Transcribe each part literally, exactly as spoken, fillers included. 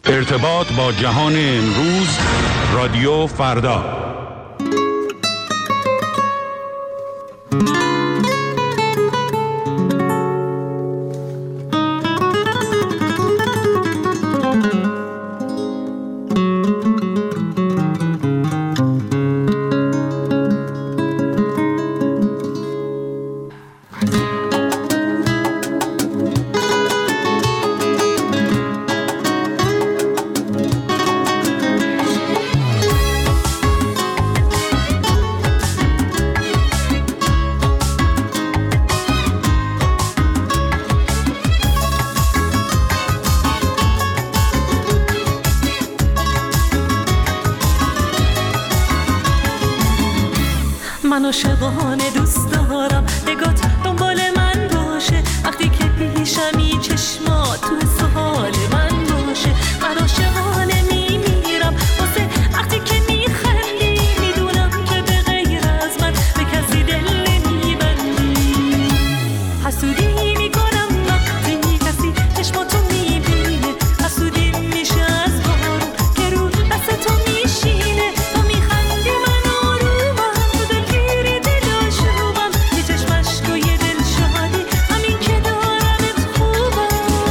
ارتباط با جهان امروز، رادیو فردا. من عاشقانه دوست دارم نگات دنبال من باشه، وقتی که پیشمی چشمات تو سوال من باشه. من عاشقانه میمیرم واسه وقتی که میخندی، میدونم که به غیر از من به کسی دل نمیبندی. حسودی میکنم وقتی کسی چشماتو میبینه، حسودی میشه از بارون که رو دست تو میشینه. تو میخندی من آرومم، تو دلگیری دلاشوبم، یه چشم اشک و یه دل شادی، همین که دارمت خوبم.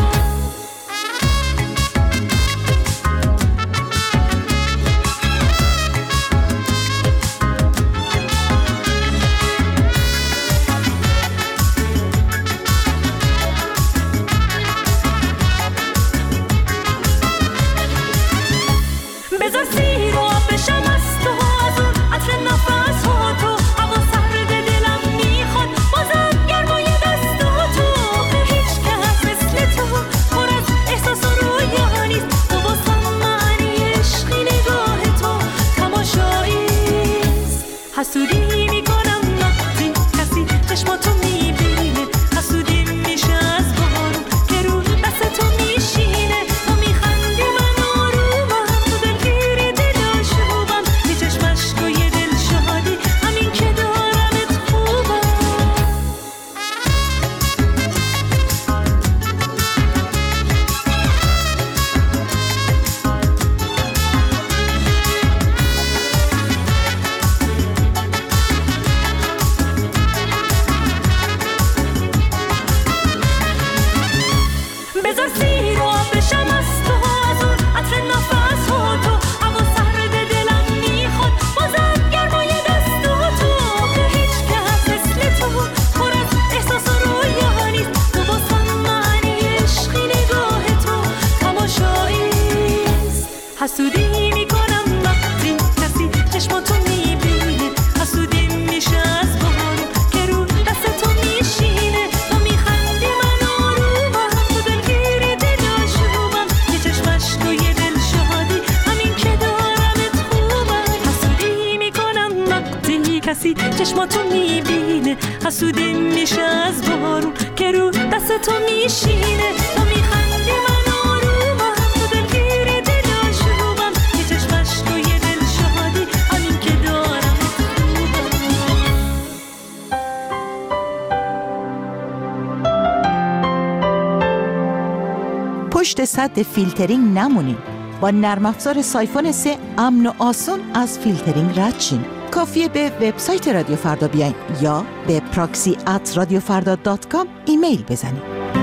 بذار سیر و آب بشم از تو، از اون عطر نفس ها تو، هوا سرد دلم میخواد بازم گرمای دست تو. هیچ کس مثل تو پر از احساس و رویا نیست، تو واسم معنی عشقی، نگاه تو تماشاییست. حسودی میکنم وقتی کسی چشماتو میبینه، حسودی میشه از بارون که رو دست تو میشینه. تو میخندی من آرومم، تو دلگیری دلاشوبم، یه چشم اشک و یه دل شادی، همین که دارمت خوبم. بذار سیر و آب بشم از تو، از اون عطر نفس ها تو، هوا سرد دلم میخواد بازم گرمای دست تو. هیچ کس مثل تو پر از احساس و رویا نیست، تو واسم معنی عشقی، نگاه تو تماشاییست. حسودی میکنم وقتی کسی چشماتو میبینه، حسودی میشه از بارون که رو دست تو میشینه. تو میخندی من آرومم، تو دلگیری دلاشوبم، یه چشم اشک و یه دل شادی، همین که دارمت خوبم. حسودی میکنم وقتی کسی چشماتو میبینه، حسودی میشه از بارون که رو دست تو میشینه. تو میخندی من آرومم، تو دلگیری دلاشوبم، یه چشم اشک و یه دل شادی، همین که دارمت خوبم. پشت سد فیلترینگ نمونین. با نرم افزار سایفون سه امن و آسون از فیلترینگ رد شین. کافیه به وبسایت رادیو فردا بیاین یا به پراکسی ات رادیو فردا دات کام ایمیل بزنین.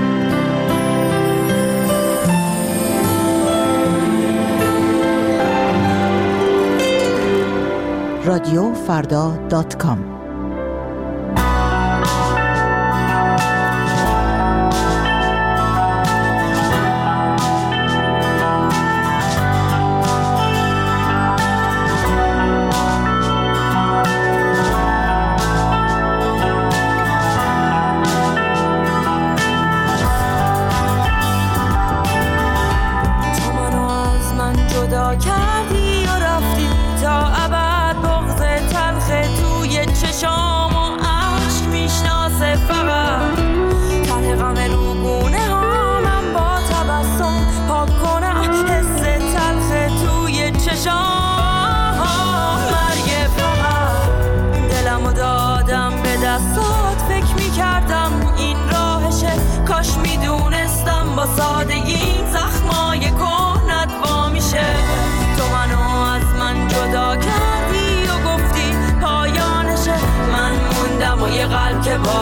رادیو فردا دات کام. کردی و رفتی تا ابد، بغض تلخ توی چشام و عشق میشناسه فقط. ته غم روگونه ها من با تبسم پاک کنم حس تلخ توی چشام. مرگ فقط دلمو دادم به دستات، فکر میکردم این راهشه، کاش میدونستم با سادگی زخمای کهنت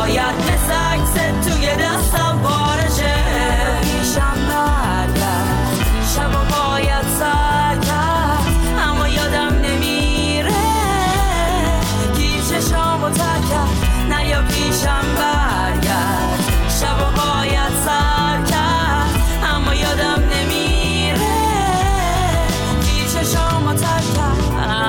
باید مثل عکست توی دستم بارشه پیشم برگرد شب باید سر کرد اما یادم نمیره گیر چشامو تر کرد نه یا پیشم برگرد شب باید سر کرد اما یادم نمیره گیر چشامو تر کرد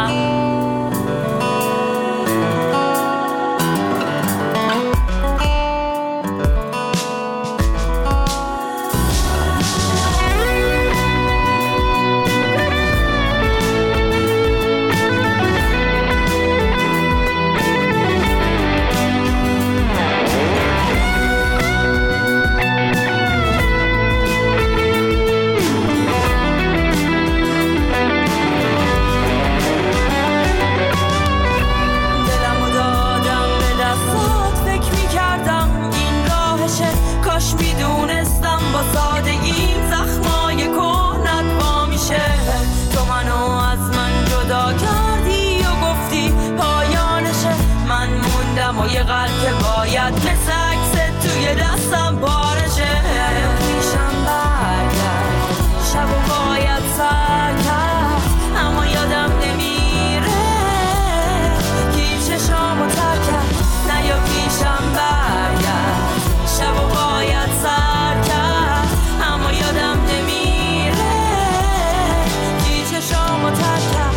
یه قلب که باید مثل عکست توی دستم بارشه پیشم برگرد شب و باید سر کرد اما یادم نمیره گیر چشامو تر کرد نه یا پیشم برگرد شب و باید سر کرد اما یادم نمیره گیر چشامو تر کرد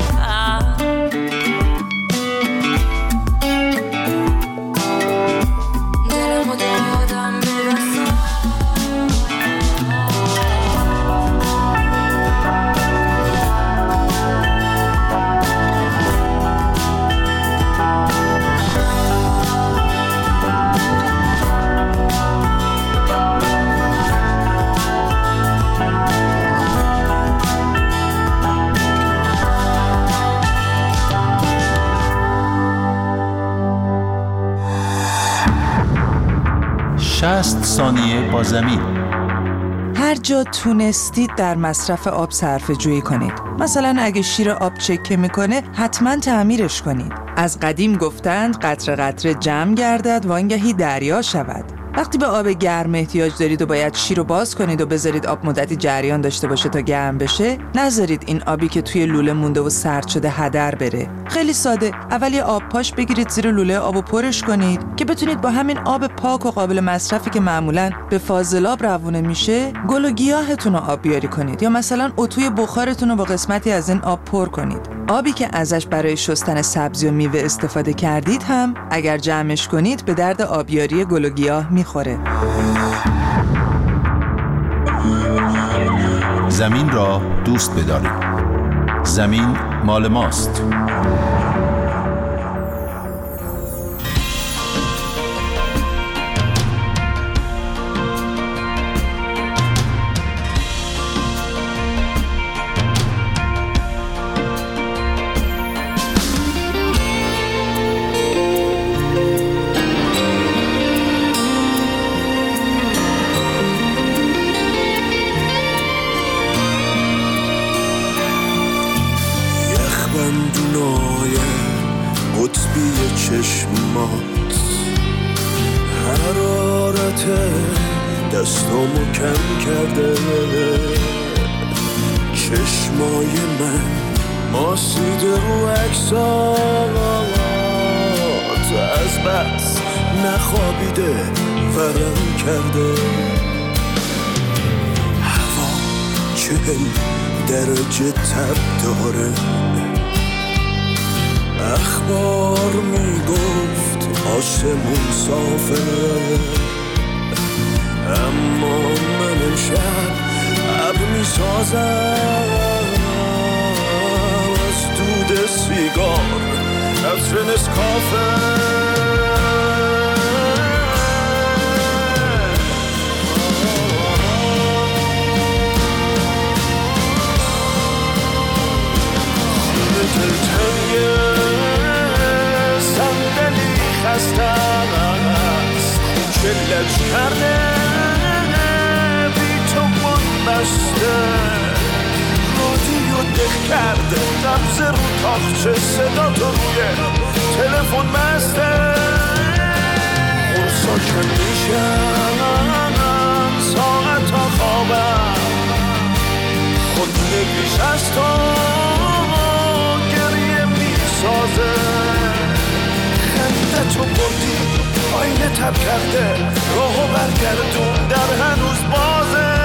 شصت ثانیه با زمین. هر جا تونستید در مصرف آب صرفه جویی کنید. مثلا اگه شیر آب چکه میکنه حتما تعمیرش کنید. از قدیم گفتند قطره قطره جمع گردد وانگهی دریا شود. وقتی به آب گرم احتیاج دارید و باید شیر رو باز کنید و بذارید آب مدتی جریان داشته باشه تا گرم بشه، نذارید این آبی که توی لوله مونده و سرد شده هدر بره. خیلی ساده، اول یه آب پاش بگیرید زیر لوله آبو پرش کنید که بتونید با همین آب پاک و قابل مصرفی که معمولاً به فاضلاب روونه میشه، گل و گیاهتون رو آب بیاری کنید یا مثلا اتوی بخارتون رو با قسمتی از این آب پر کنید. آبی که ازش برای شستن سبزی و میوه استفاده کردید هم اگر جمعش کنید به درد آبیاری گل و گیاه میخوره. زمین را دوست بدارید. زمین مال ماست. چشمات حرارت دستامو کم کرده، چشمای من ماسیده رو عکسات، از بس نخوابیده ورم کرده. هوا چهل درجه تب داره، اخبار میگفت آسمون صافه، اما من امشب ابر میسازم از دود سیگار، عطر نسکافه. دلتنگه صندلی خسته است، خونچه لج کرده بی تو من بسته، رادیو دق کرده نبض رو تاخچه، صدا تو روی تلفن بسته. اون ساکن میشم ساعت تا خوابم خود نویس از تو گریه میسازه خنده تو بردی آینه تب کرده راهو برگردون در هنوز بازه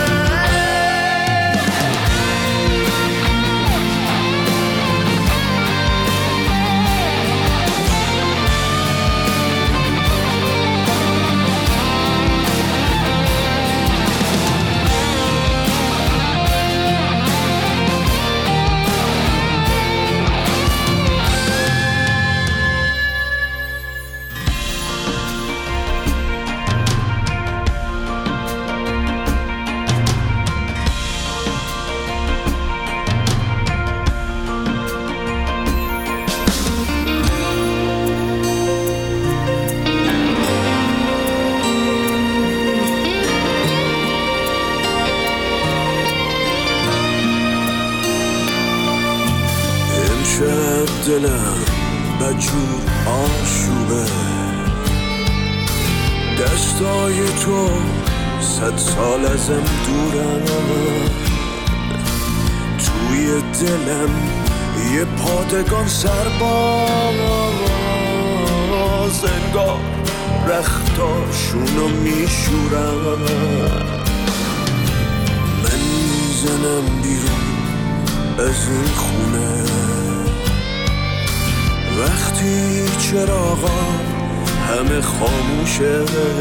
دلم بجور آشوبه دستای تو صد سال ازم دورم توی دلم یه پادگان سرباز انگار رختاشونو میشورم من میزنم بیرون از این خونه وقتی چراغا همه خاموشه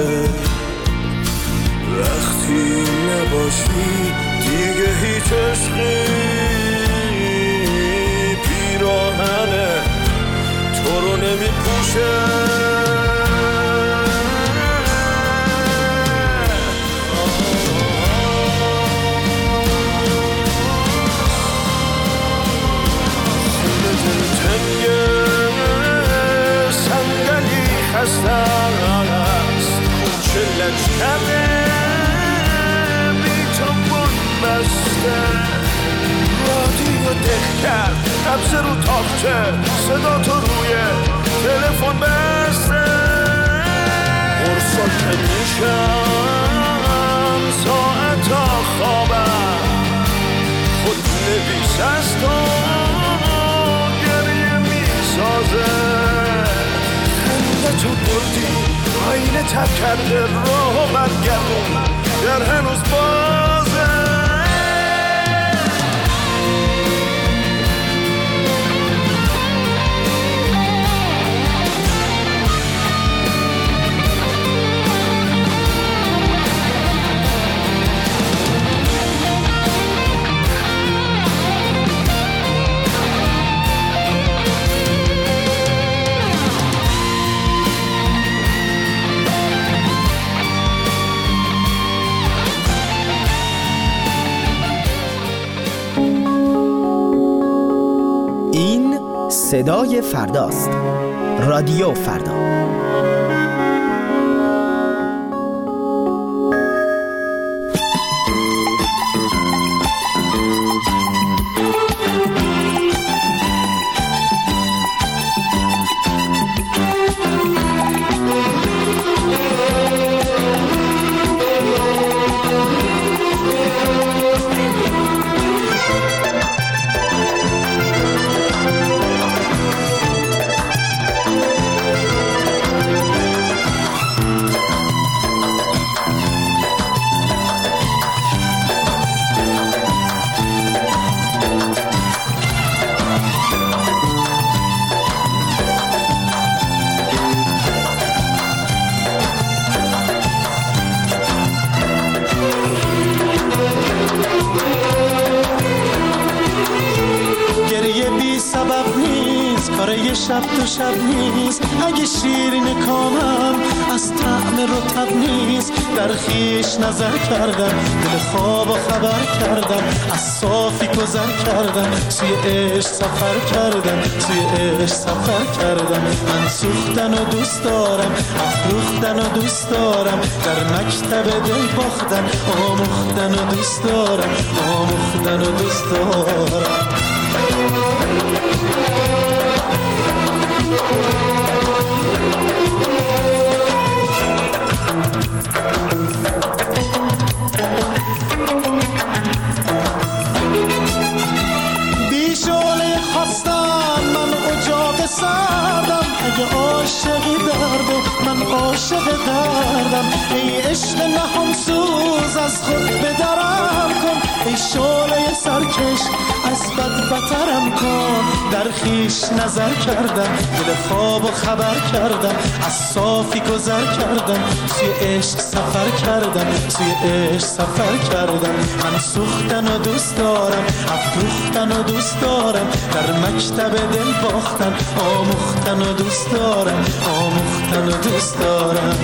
وقتی نباشی دیگه هیچ عشقی پیراهنه تو رو نمی پوشه خونه دل تنگه خسته است کوچه لج کرده بی تو بود بسته رادیو دق کرد قبض رو تاقچه صدا تو روی تلفن بسته پرساکن میشم ساعت تا خوابم خود نویس از تو گریه میسازه تو بردی آینه تب کرده راه و برگردون در هنوز بازه صدای فرداست. رادیو فردا. شب تو شب نیست اگه شیرین کامم از طعم رطب نیست در خیش نظر کردم دل خواب و خبر کردم از صافی گذر کردم توی عشق سفر کردم توی عشق سفر کردم من سوختن و دوست دارم افروختن و دوست دارم در مکتب دل باختن آموختن و دوست دارم آموختن و دوست دارم عاشق دردم. ای عشق نهان سوز از خود بدرم کن، ای شعله سرکش از بد بترم کن. در خیش نظر کردم، دل خواب و خبر کردم، از صافی گذر کردم، سوی عشق سفر کردم، سوی عشق سفر کردم. من سوختن و دوست دارم، افروختن و دوست دارم، در مکتب دل باختن، آموختن و دوست دارم، آموختن و دوست دارم.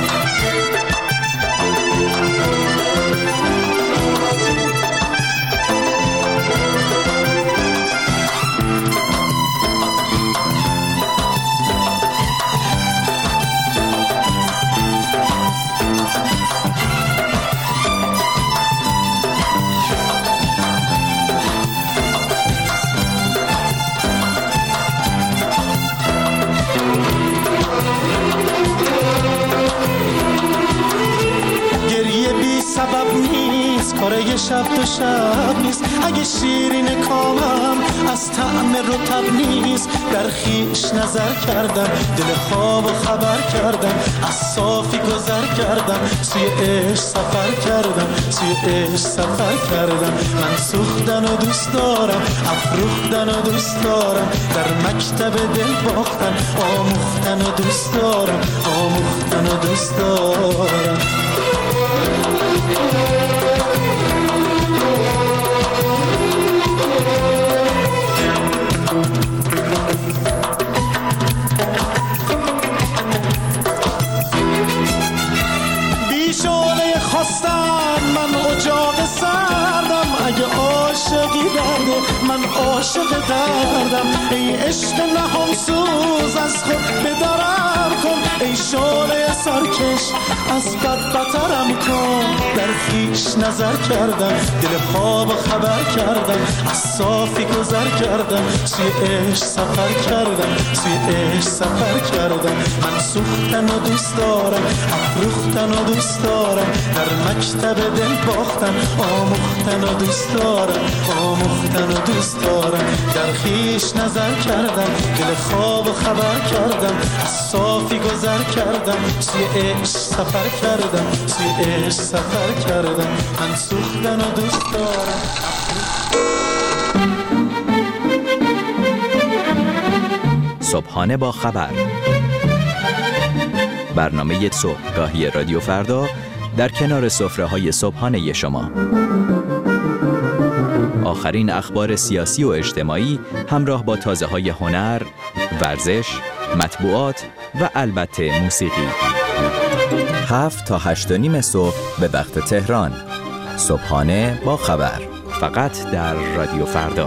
سبب نیست، کاره یه شب دو شب نیست. اگه شیرین کامم از طعم رطب نیست، در خیش نظر کردم، دل خواب و خبر کردم، از صافی گذر کردم، سوی عشق سفر کردم، سوی عشق سفر کردم. من سوختن و دوست دارم، افروختن و دوست دارم، در مکتب دل باختن، آموختن و دوست دارم، آموختن و دوست دارم. بی شعله خواستن من اجاق سردم، اگه عاشقی درده من عاشق دردم. ای عشق نهان سوز از خود بدرم کن، ای شعله سرکش از بد بترم کن. در خیش نظر کردم، دل خواب و خبر کردم، از صافی گذر کردم، سوی عشق سفر کردم، سوی عشق سفر کردم. من سوختن و دوست دارم، افروختن و دوست دارم، در مکتب دل باختن، آموختن و دوست دارم، آموختن و دوست دارم. در خیش نظر کردم، دل خواب و خبر کردم، از صافی گذر کردم، سوی عشق سفر کردم، سوی عشق سفر کردم. من سوختن و دوست دارم. صبحانه با خبر، برنامه صبحگاهی رادیو فردا در کنار سفره‌های صبحانه شما. آخرین اخبار سیاسی و اجتماعی همراه با تازه‌های هنر، ورزش، مطبوعات و البته موسیقی. هفت تا هشت و نیم صبح به وقت تهران. صبحانه با خبر، فقط در رادیو فردا.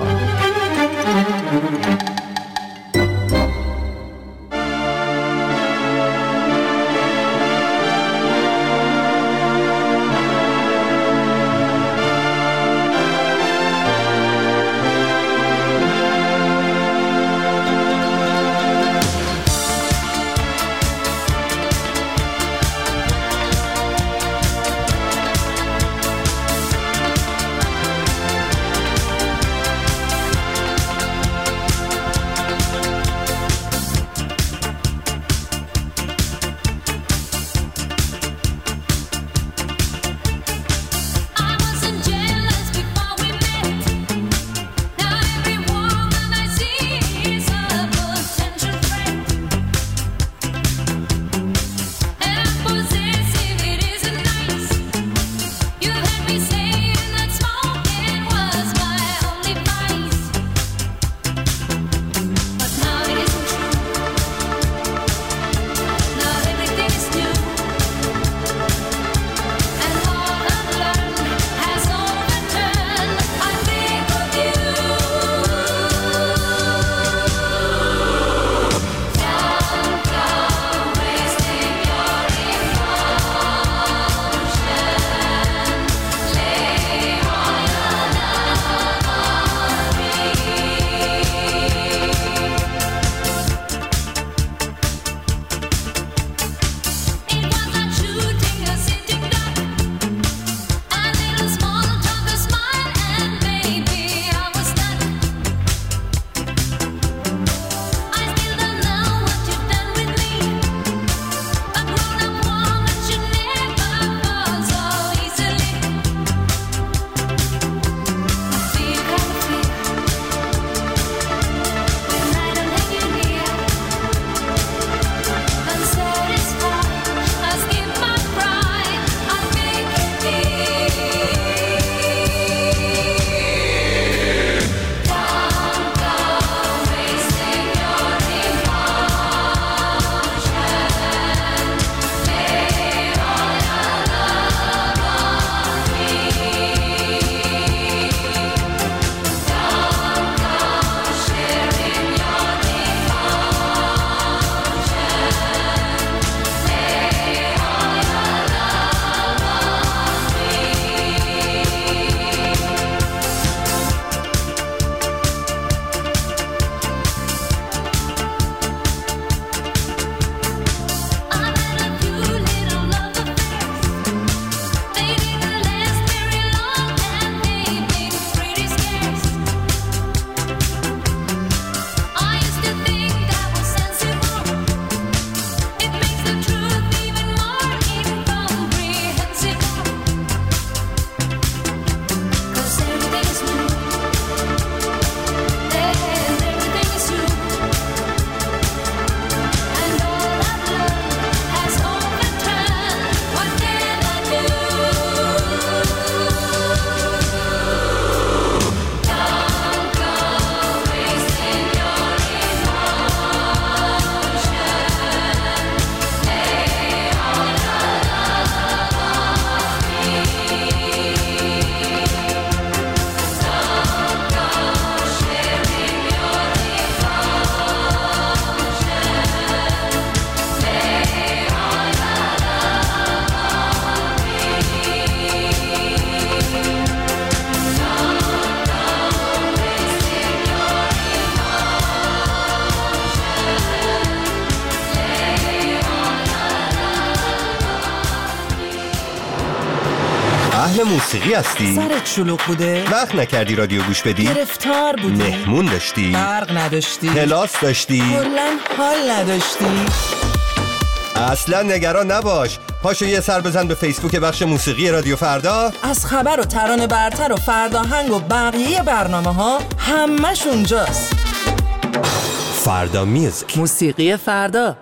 اهل موسیقی هستی؟ سرت شلوغ بوده؟ وقت نکردی رادیو گوش بدی؟ گرفتار بودی؟ مهمون داشتی؟ برق نداشتی؟ کلاس داشتی؟ کلاً حال نداشتی؟ اصلا نگران نباش. پاشو یه سر بزن به فیسبوک بخش موسیقی رادیو فردا. از خبر و ترانه برتر و فرداهنگ و بقیه برنامه ها همش اونجاست. فردا میوزیک، موسیقی فردا.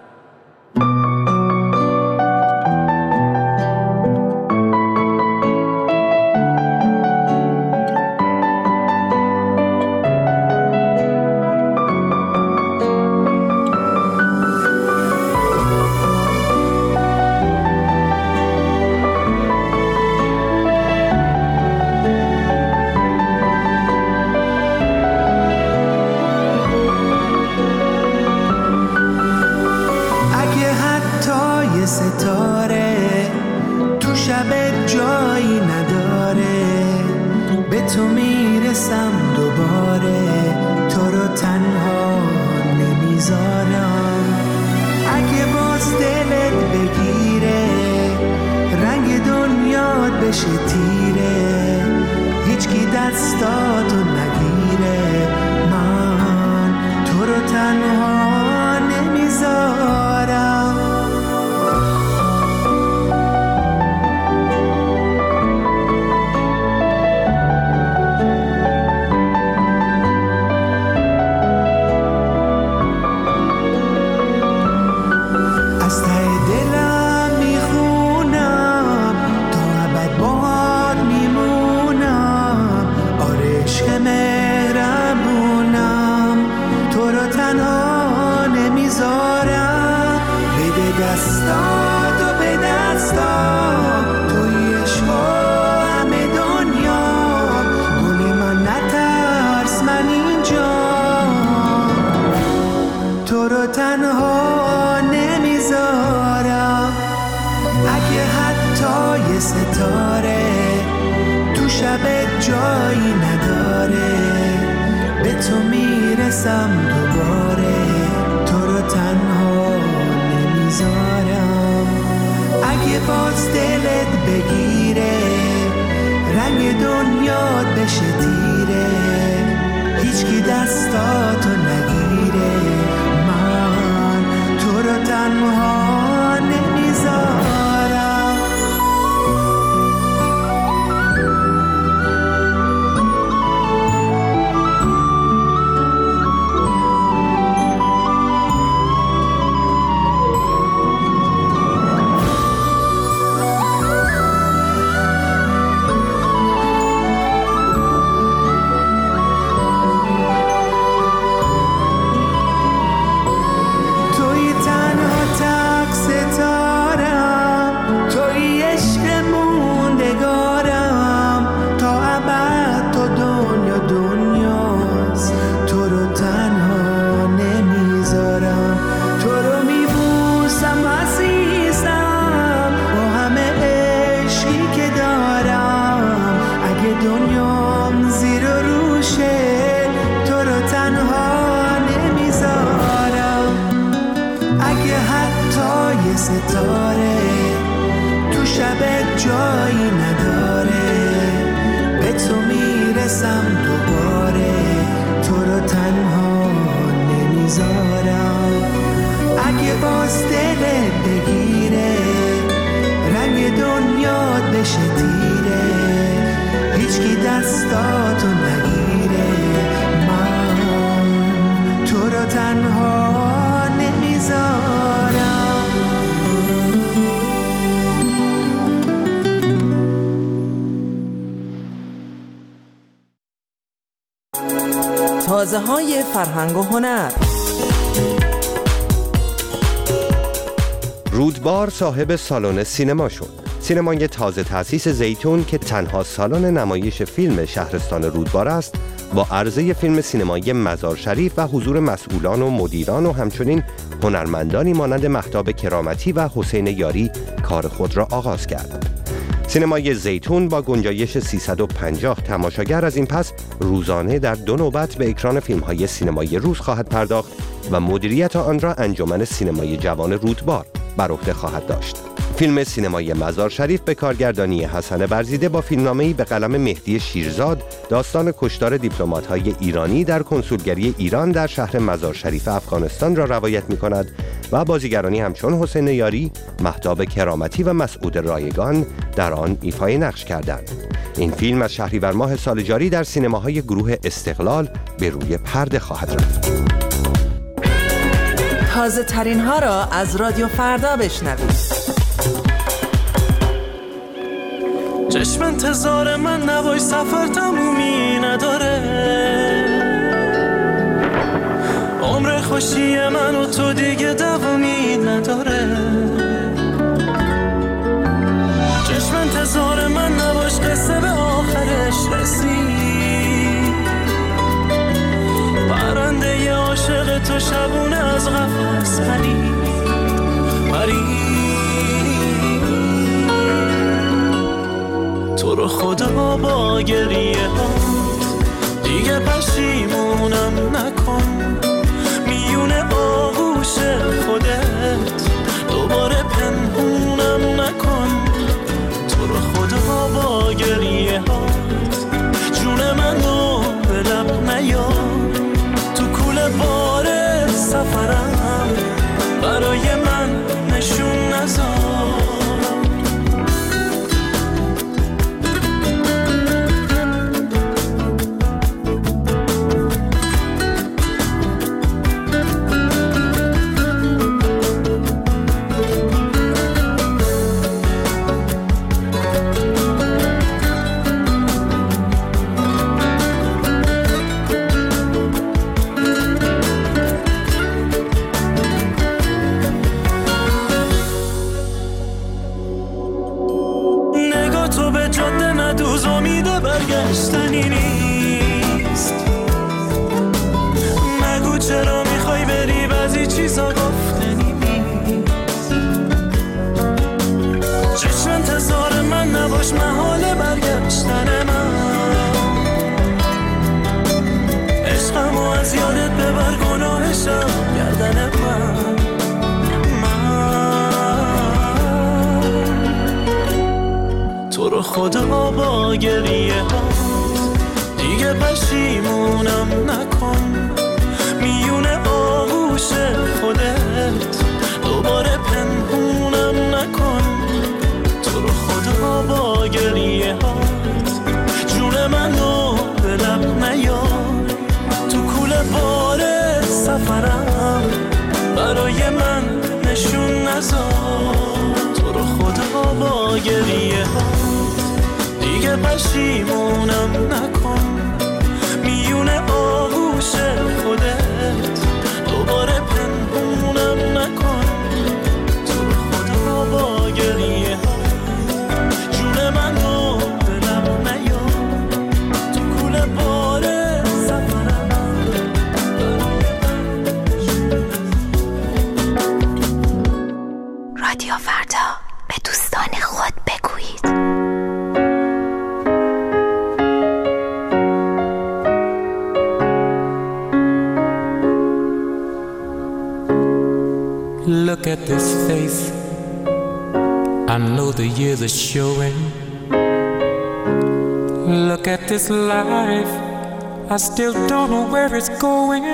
ستاره تو شب جایی نداره، به تو میرسم دوباره، تو رو تنها نمیذارم. اگه باز دلت بگیره رنگ دنیات بشه تیره، هیچکی دستاتو نگیره، من تو رو تنها نمیذارم. دستاتو به دستام توی عشقا همه دنیا، گل من نترس من اینجا، تو رو تنها نمیذارم. اگه حتی یه ستاره تو شب جایی نداره، به تو میرسم دوباره، تو رو تنها نمیذارم. اگه باز دلت بگیره رنگ دنیات بشه تیره، هیچکی دستاتو نگیره، من تو رو تنها نمیذارم. دنیام زیر و روشه، تو رو تنها نمیذارم. اگه حتی یه ستاره تو شب جایی نداره، به تو میرسم دوباره، تو رو تنها نمیذارم. اگه باز دلت بگیره رنگ دنیات بشه تیره، هیچکی دستاتو نگیره، من تو رو تنها نمیذارم. تازه های فرهنگ و هنر. رودبار صاحب سالن سینما شد. سینمای تازه تأسیس زیتون که تنها سالن نمایش فیلم شهرستان رودبار است، با عرضه فیلم سینمایی مزار شریف و حضور مسئولان و مدیران و همچنین هنرمندانی مانند مهتاب کرامتی و حسین یاری کار خود را آغاز کرد. سینمای زیتون با گنجایش سیصد و پنجاه تماشاگر از این پس روزانه در دو نوبت به اکران فیلم‌های سینمایی روز خواهد پرداخت و مدیریت آن را انجمن سینمای جوان رودبار بر عهده خواهد داشت. فیلم سینمایی مزار شریف به کارگردانی حسن برزیده با فیلمنامه‌ای به قلم مهدی شیرزاد داستان کشتار دیپلمات‌های ایرانی در کنسولگری ایران در شهر مزار شریف افغانستان را روایت می‌کند و بازیگرانی همچون حسین یاری، مهتاب کرامتی و مسعود رایگان در آن ایفای نقش کردند. این فیلم از شهریور ماه سال جاری در سینماهای گروه استقلال به روی پرده خواهد رفت. تازه ترین ها را از رادیو فردا بشنوید. چشم انتظار من نوای سفر تمومی نداره، عمر خوشی من و تو دیگه دوامی نداره. چشم انتظار من نباش قصه به آخرش رسید، پرنده ی عاشق تو شبونه از قفس پرید پرید. تو رو خدا با گریه ها دیگه پشیمونم نکن، میون آغوش خودت دوباره پنهونم نکن. تو رو خدا با گریه ها جون منو به لب نیار، تو کوله بار سفرم برای من نشون نذار. برگشتنی نیست، نگو چرا میخوای بری، بعضی چیزا گفتنی نیست. چشم انتظار من نباش، محال برگشتن من، عشقمو از یادت ببر، گناهشم گردن من. تو رو خدا با گریه ها دیگه پشیمونم نکن، میون آغوش خودت دوباره پنهونم نکن. تو رو خدا با گریه ها جون منو به لب نیار، تو کوله بار سفرم برای من نشون نذار. تو رو خدا با گریه ها دیگه پشیمونم نکن، میون آغوش خودت دوباره پنهونم نکن. تو رو خدا با گریه ها جون منو به لب نیار، تو کوله بار سفرم رادیو فردا به دوستان خود بگویید. Look at this face, I know the years are showing. Look at this life, I still don't know where it's going.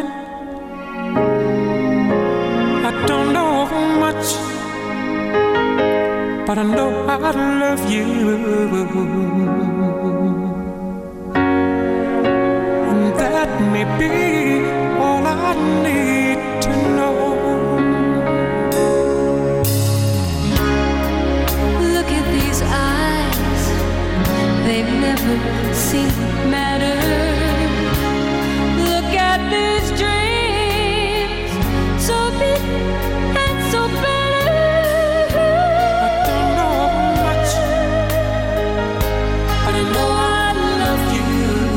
I don't know much, but I know I love you. And that may be all I need to know. They've never seen matter. Look at these dreams, so big and so better. I don't know much, but I know I love you.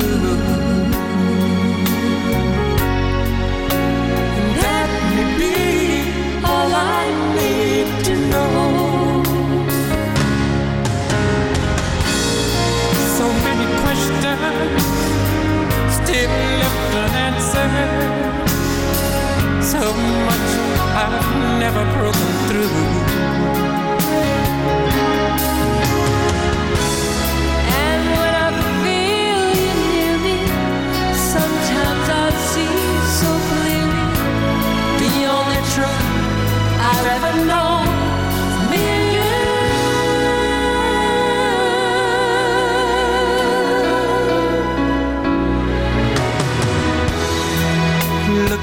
And that may be all I need to know. So many questions, still left unanswered. So much I've never broken through.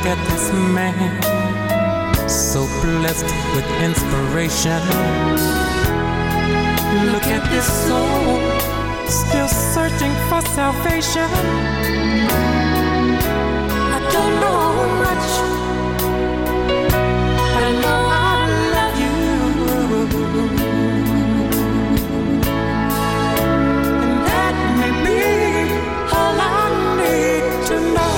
at this man, so blessed with inspiration. Look at this soul, still searching for salvation. I don't know much, but I know I love you. And that may be all I need to know.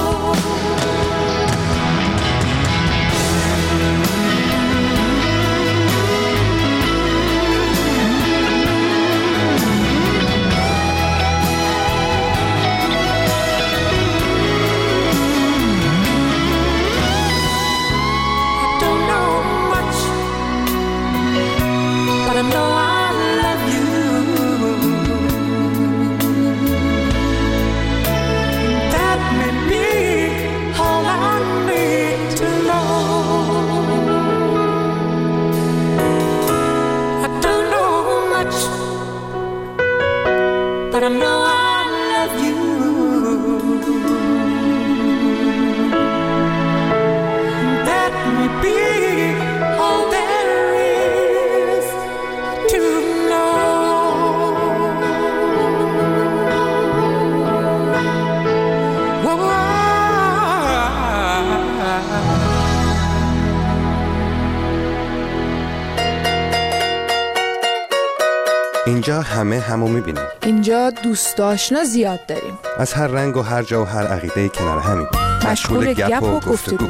اینجا همه همو میبینیم. اینجا دوست آشنا زیاد داریم. از هر رنگ و هر جا و هر عقیده‌ای کنار همین. مشغول گپ و گفتگو.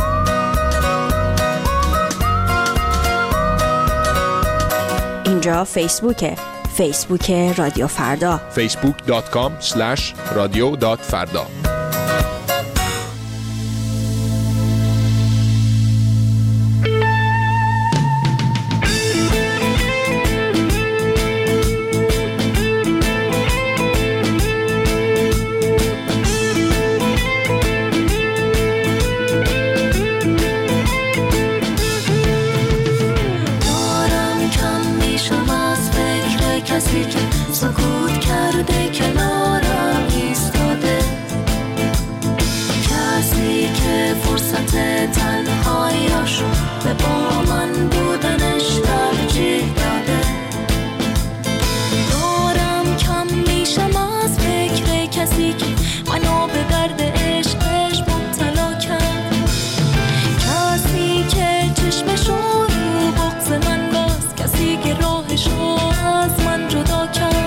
اینجا فیسبوکه. فیسبوک رادیو فردا. فیسبوک دات کام اسلش رادیو دات فردا. سکوت کرده کنارم ایستاده، کسی که فرصت تنهایی‌اش به با من بودنش ترجیح داده. دارم کم میشم از فکر کسی که منو به درد عشقش مبتلا کرد، کسی که چشمشو رو بغض من باز، کسی که راهشو از من جدا کرد.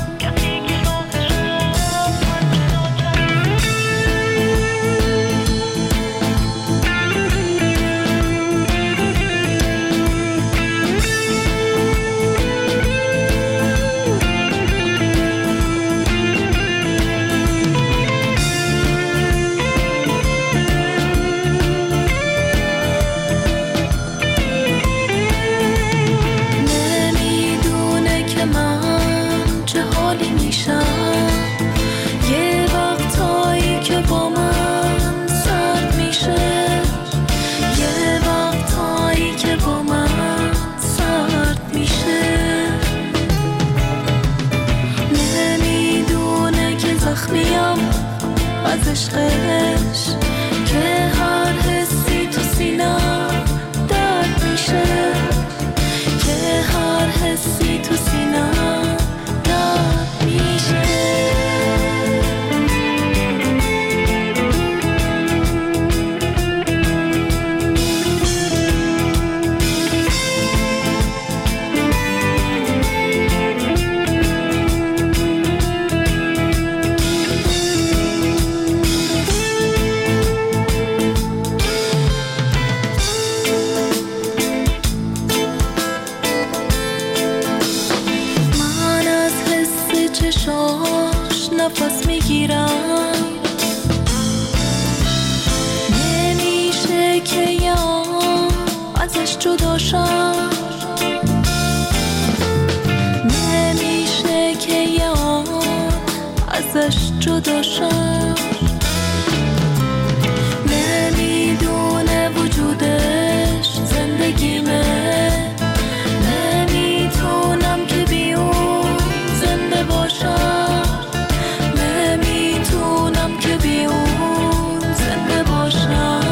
از عشقش که هر حسی تو سینم درد میشه، که هر حسی تو سینم درد میشه. نفس میگیرم، نمیشه که یا ازش جدا شم، نمیشه که یا ازش جدا شم. نمیدونه وجودش زندگیمه، نمیتونم که بی اون زنده باشم. نمیتونم که بی اون زنده باشم.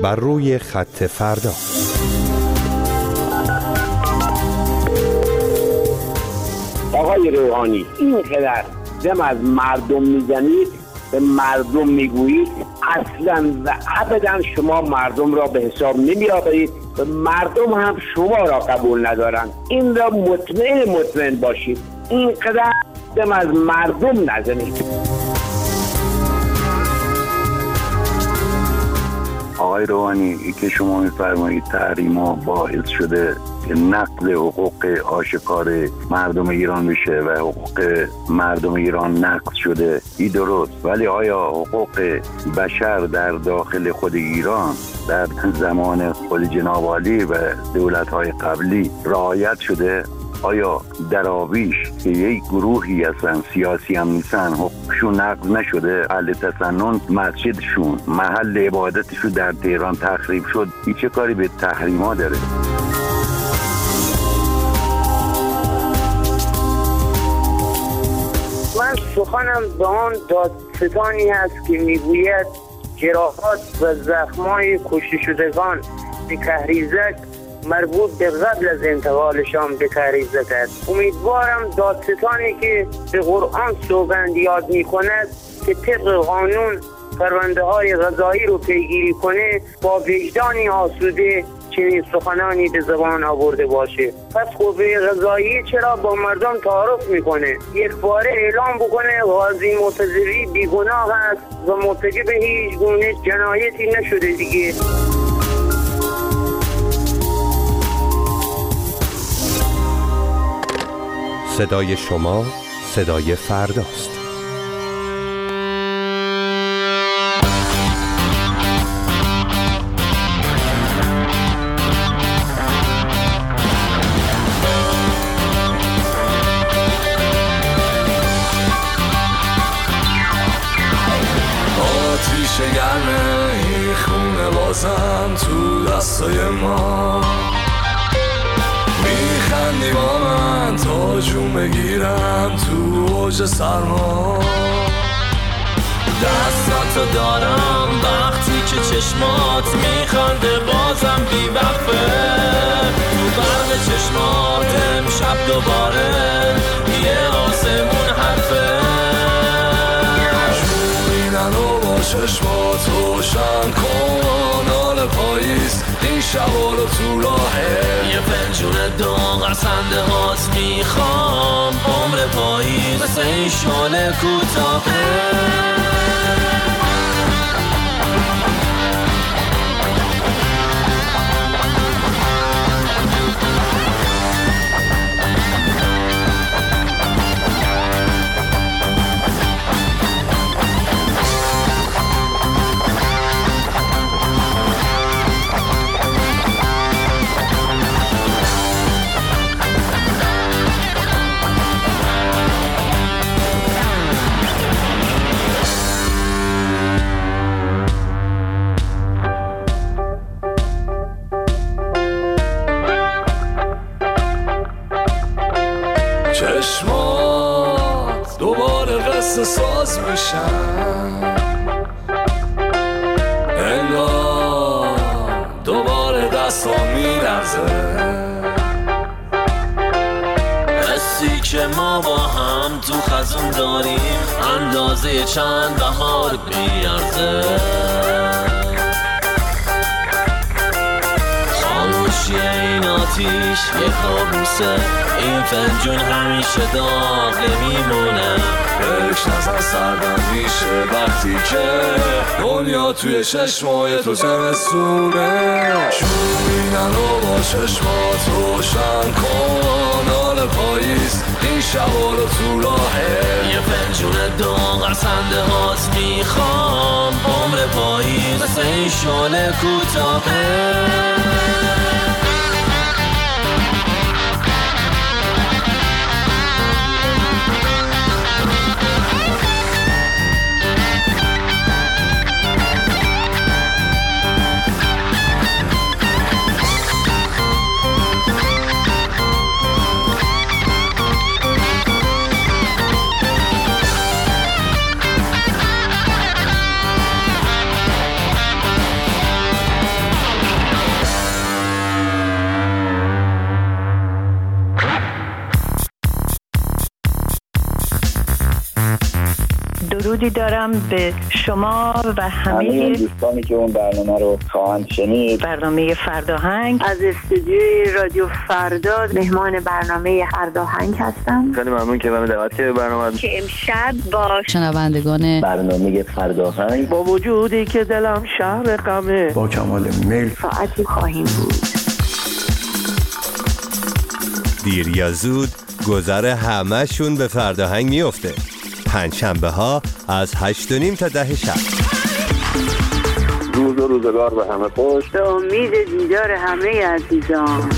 بر روی خط فردا. آقای روحانی، این قدر دم از مردم میزنید، به مردم میگویید، اصلا و ابدا شما مردم را به حساب نمی آورید و مردم هم شما را قبول ندارند. این را مطمئن مطمئن باشید، این قدر دم از مردم نزنید. آقای روحانی، ای که شما میفرمایید تحریما باعث شده که نقض حقوق آشکار مردم ایران بشه و حقوق مردم ایران نقض شده، این درست، ولی آیا حقوق بشر در داخل خود ایران در زمان خود جناب عالی و دولت‌های قبلی رعایت شده؟ آیا دراویش که یک گروهی هستن، سیاسی هم نیستن، حقوقشون نقض نشده؟ اهل تسنن مسجدشون، محل عبادتشون در تهران تخریب شد، این چه کاری به تحریما داره؟ من سخنم به آن دادستانی هست که میگوید جراحات و زخمای کشته شدگان به کهریزک مربوط به قبل از انتقالشان به کهریزک است. امیدوارم دادستانی که به قرآن سوگند یاد می کند که طبق قانون پرونده های قضایی رو پیگیری کنه با وجدانی آسوده چنین سخنانی به زبان آورده باشه. پس قوه قضایی چرا با مردم تعارف میکنه؟ یک باره اعلام بکنه قاضی مرتضوی بیگناه است و مرتکب هیچ گونه جنایتی نشده دیگه. صدای شما صدای فرداست. آتیش گرمه این خونه بازم تو دستای ما، میخندی با من تا جون بگیرم تو اوج سرما. دستاتو دارم وقتی که چشمات میخنده بازم بی وقفه، تو برق چشمات امشب دوباره یه آسمون حرفه. شوریننو با چشمات روشن کن، حال پاییز این شبا رو تو راهه. یه پنجون داغ از خنده هات میخوام، عمر پاییز مثل این شعله کوتاهه. چشمات دوباره قصه ساز میشن، انگار دوباره دستا میلرزه. حسی که ما با هم تو خزون داریم اندازه چند بهار بیارزه. خاموشی این آتیش یه خاموسه، این فنجون همیشه داغ نمیمونه. بهش نظر سردم میشه وقتی که دنیا توی چشمای تو زمستونه. شوریننو با چشمات روشن کن، حال پاییز این شبا رو تو راهه. یه فنجون داغ از خنده هات میخوام، عمر پاییز مثل این شعله کوتاهه. درودی دارم به شما و همه دوستانی که اون برنامه رو خواهند شنید. برنامه فرداهنگ از استودیوی رادیو فردا مهمان برنامه فرداهنگ هستم. خیلی ممنون که من دعوت کردید برنامه که امشب با شنوندگان برنامه فرداهنگ با وجودی که دلم شهر غمه با کمال میل ساعتی خواهیم بود. دیر یا زود گذر همه شون به فرداهنگ میفته. پنج شنبه ها از هشت و نیم تا ده شب. روز و روزگار به همه خوش. به امید دیدار همه عزیزان.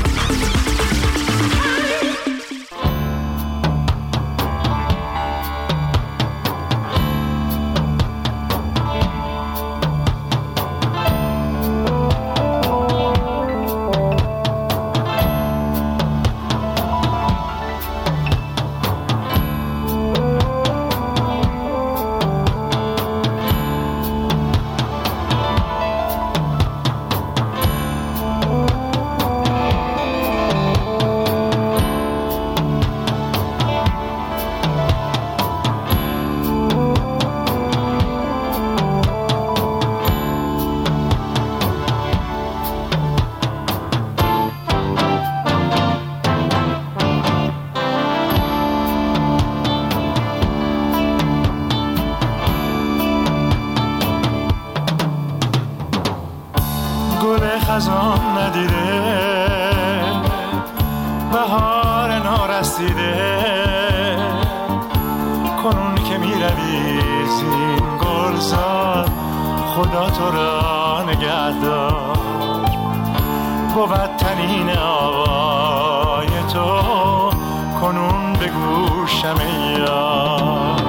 خزان ندیده بهار نارسیده کنون که می روی زین گلزار خدا تو را نگه دار بود تنین آوای تو کنون به گوشم یار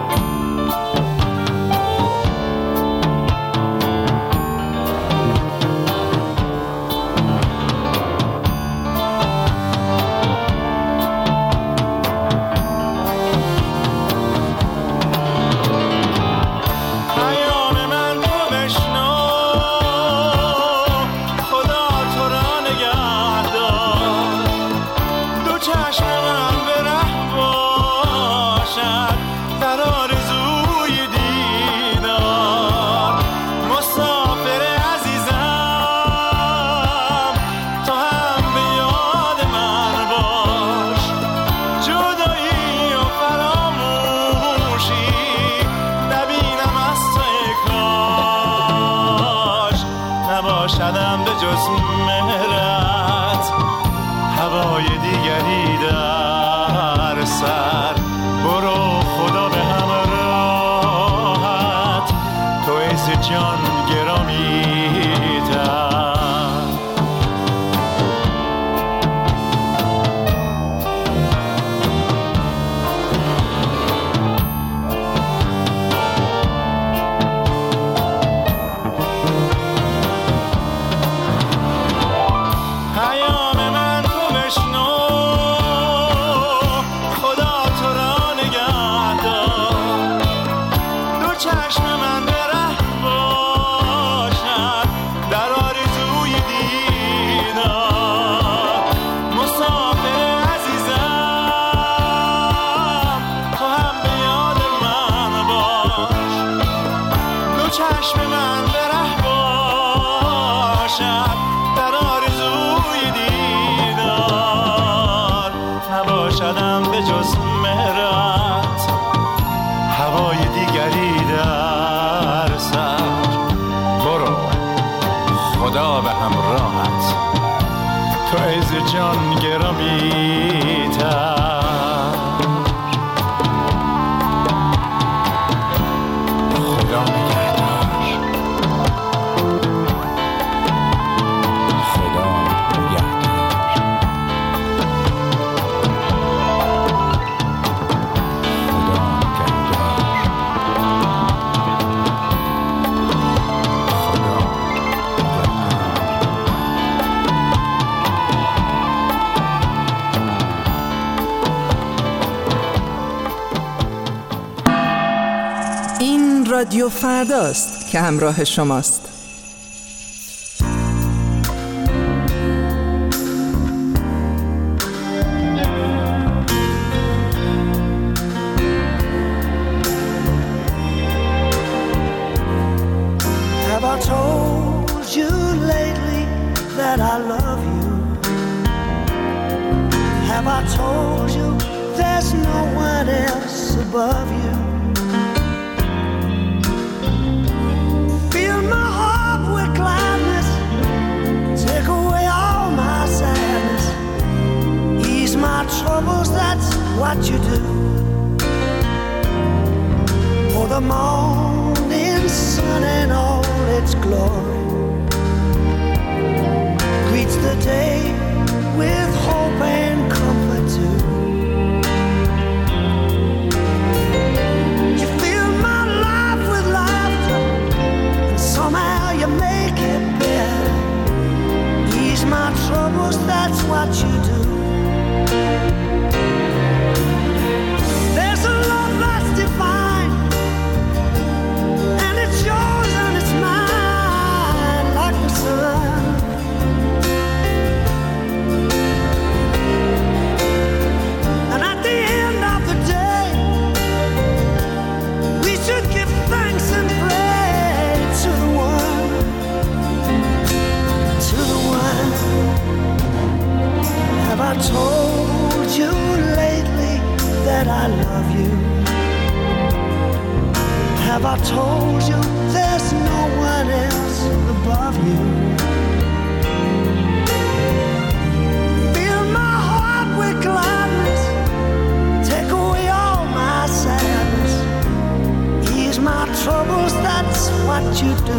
شدم به جز مهرت هوای دیگری در سر برو خدا به همراهت تو عز جان گرامی تر شدم به جز مهرت هوای دیگری در سر برو خدا به همراهت تو عز جان گرامی تر خدا نگهدار خدا رادیو فرداست که همراه شماست. Have I told you there's no one else above you? Fill my heart with gladness, take away all my sadness, ease my troubles, that's what you do. For the morning sun and all its glory greets the day with hope and comfort too. You fill my life with laughter, and somehow you make it better. Ease my troubles, that's what you do. There's a love that's divine, and it's yours and it's mine, like the sun. And at the end of the day, we should give thanks and pray to the one, to the one. Have I told you lately that I love you? Have I told you there's no one else above you? Fill my heart with gladness, take away all my sadness, ease my troubles, that's what you do.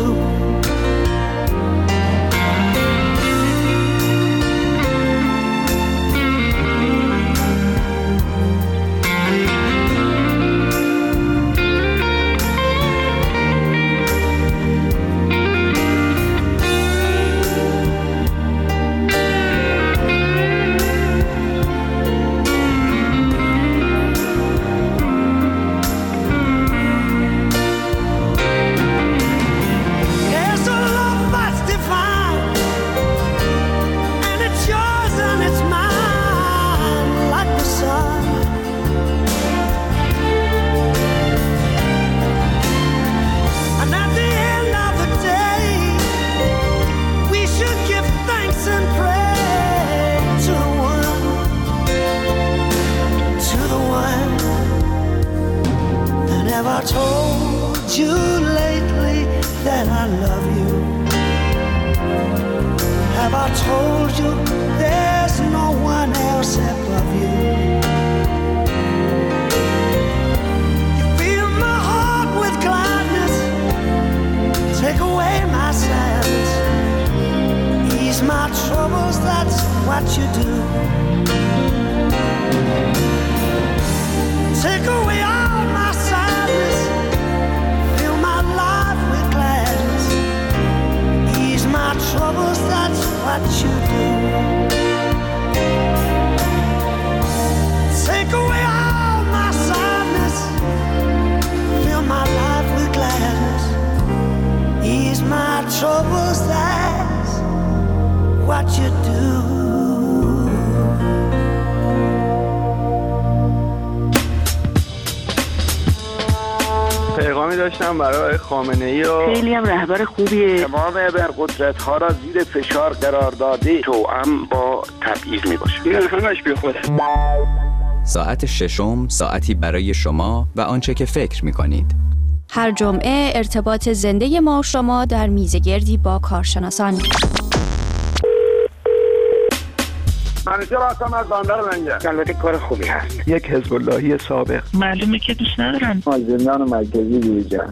I told you lately that I love you? Have I told you there's no one else above you? You fill my heart with gladness, take away my sadness, ease my troubles, that's what you do. Take away all my sadness, fill my life with gladness, ease my troubles, that's what you do. Take away all my sadness, fill my life with gladness, ease my troubles, that's what you do. پیغامی داشتم برای خامنه‌ای و خیلی هم رهبر خوبیه. تمام ابرقدرت‌ها را زیر فشار قرار داده توأم با تبعیض میباشه. این همش بیخوده. ساعت ششم ساعتی برای شما و آنچه که فکر می‌کنید. هر جمعه ارتباط زنده ما و شما در میزگردی با کارشناسان. منیجر هستم از بندر منجر. البته کار خوبی هست. یک حزب اللهی سابق. معلومه که دوست ندارن. از زندان مرکزی بیرون.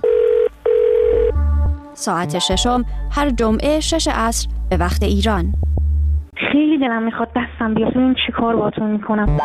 ساعت ششم هر جمعه شش عصر به وقت ایران. خیلی دلم میخواد دستم بیاد ببین چی کار باهاتون میکنم.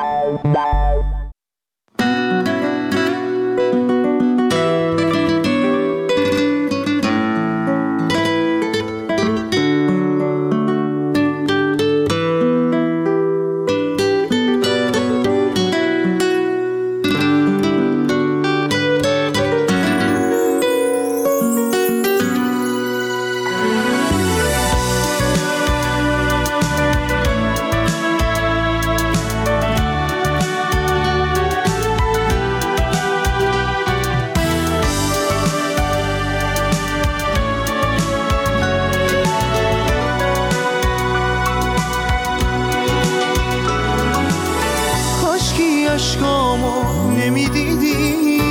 اشکامو نمیدیدی،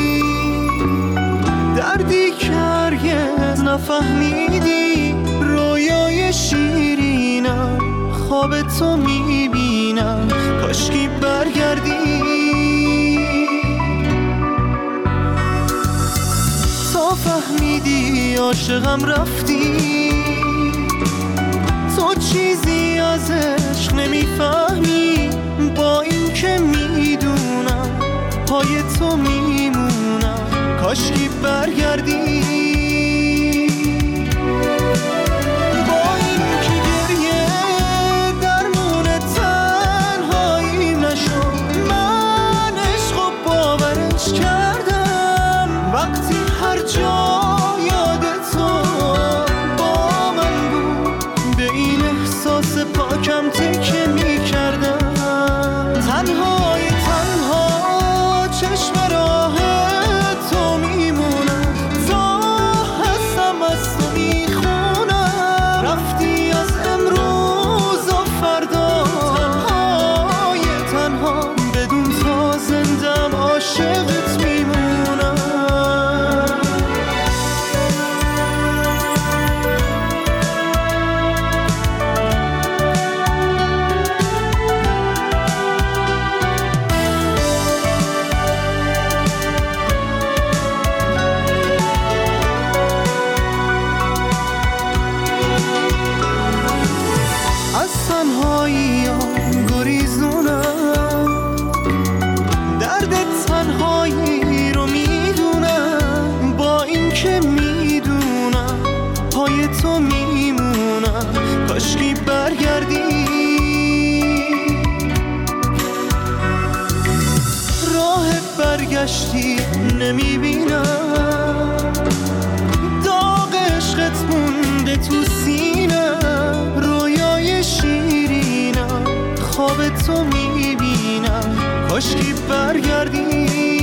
دردی که هرگز نفهمیدی. رویای شیرینم خواب تو میبینم، کاشکی برگردی. تا فهمیدی عاشقم رفتی، تو چیزی از عشق نمیفهمی. با این که میدونم پای تو میمونم، کاشکی برگردی. با این که گریه درمون تنهایی نشد، من عشق و باورش کردم. وقتی هر جا یاد تو با من بود، به این احساس پاکم تکیه میکردم. تنهای تنها چشم راه تو میمونم، تا هستم از تو میخونم. رفتی از امروز و فردا، تنهای تنها بدون تو زندم عاشقت میمونم. کاشکی برگردی. راه برگشتی نمیبینم، داغ عشقت مونده تو سینم. رویای شیرینم خواب تو میبینم، کاشکی برگردی.